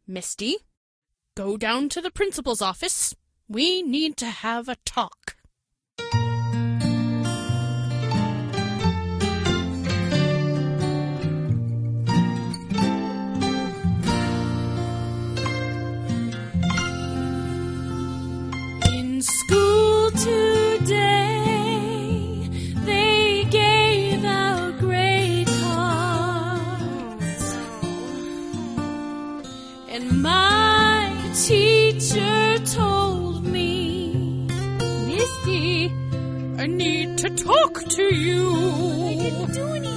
Misty, go down to the principal's office. We need to have a talk. In school today, they gave out grade cards, and my teacher told me, Misty, I need to talk to you.